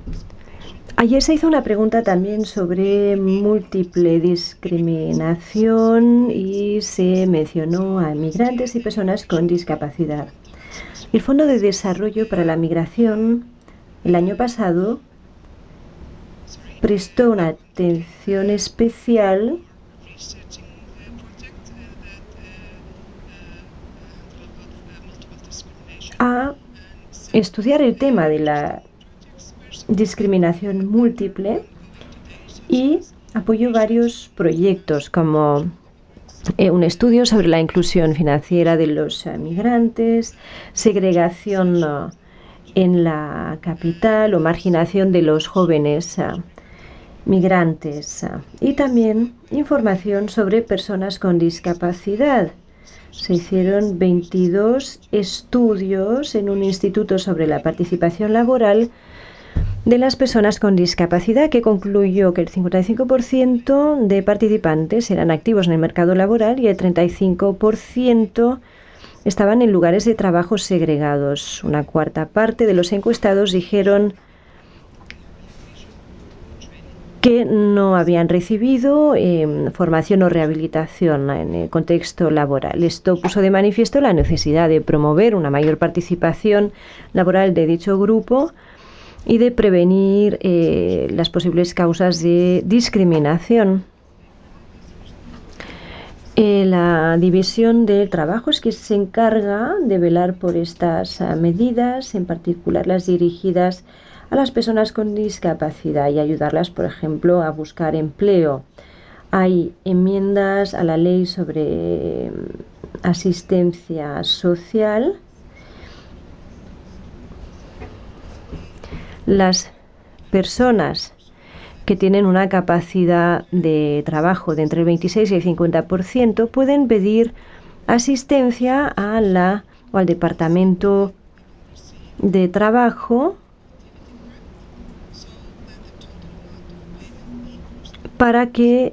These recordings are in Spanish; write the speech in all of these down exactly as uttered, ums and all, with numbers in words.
Ayer se hizo una pregunta también sobre múltiple discriminación y se mencionó a migrantes y personas con discapacidad. El Fondo de Desarrollo para la Migración el año pasado prestó una atención especial a estudiar el tema de la discriminación múltiple y apoyó varios proyectos como eh, un estudio sobre la inclusión financiera de los eh, migrantes, segregación uh, en la capital o marginación de los jóvenes uh, migrantes uh, y también información sobre personas con discapacidad. Se hicieron veintidós estudios en un instituto sobre la participación laboral de las personas con discapacidad, que concluyó que el cincuenta y cinco por ciento de participantes eran activos en el mercado laboral y el treinta y cinco por ciento estaban en lugares de trabajo segregados. Una cuarta parte de los encuestados dijeron que no habían recibido eh, formación o rehabilitación en el contexto laboral. Esto puso de manifiesto la necesidad de promover una mayor participación laboral de dicho grupo y de prevenir eh, las posibles causas de discriminación. Eh, la división del trabajo es que se encarga de velar por estas uh, medidas, en particular las dirigidas a las personas con discapacidad y ayudarlas, por ejemplo, a buscar empleo. Hay enmiendas a la ley sobre asistencia social. Las personas que tienen una capacidad de trabajo de entre el veintiséis y el cincuenta por ciento pueden pedir asistencia a la o al departamento de trabajo para que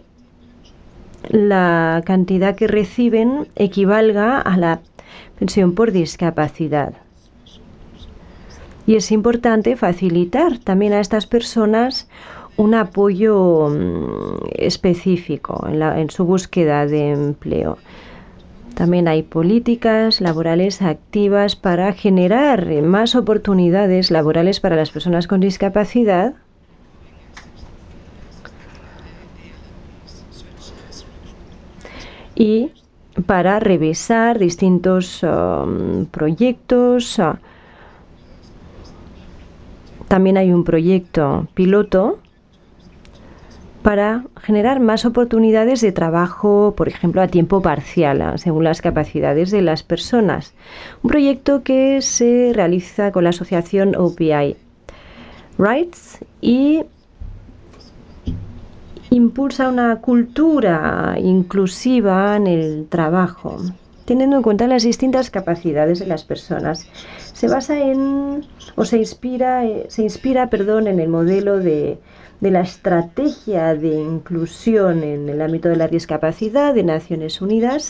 la cantidad que reciben equivalga a la pensión por discapacidad. Y es importante facilitar también a estas personas un apoyo específico en, la, en su búsqueda de empleo. También hay políticas laborales activas para generar más oportunidades laborales para las personas con discapacidad y para revisar distintos um, proyectos. Uh, también hay un proyecto piloto para generar más oportunidades de trabajo, por ejemplo, a tiempo parcial, según las capacidades de las personas. Un proyecto que se realiza con la asociación O P I Rights y impulsa una cultura inclusiva en el trabajo, teniendo en cuenta las distintas capacidades de las personas. Se basa en, o se inspira, se inspira, perdón, en el modelo de, de la estrategia de inclusión en el ámbito de la discapacidad de Naciones Unidas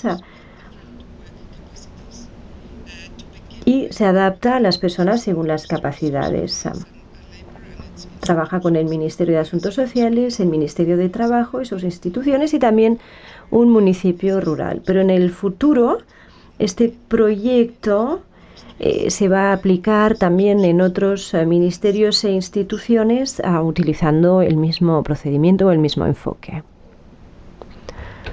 y se adapta a las personas según las capacidades. Trabaja con el Ministerio de Asuntos Sociales, el Ministerio de Trabajo y sus instituciones y también un municipio rural. Pero en el futuro este proyecto eh, se va a aplicar también en otros eh, ministerios e instituciones uh, utilizando el mismo procedimiento o el mismo enfoque.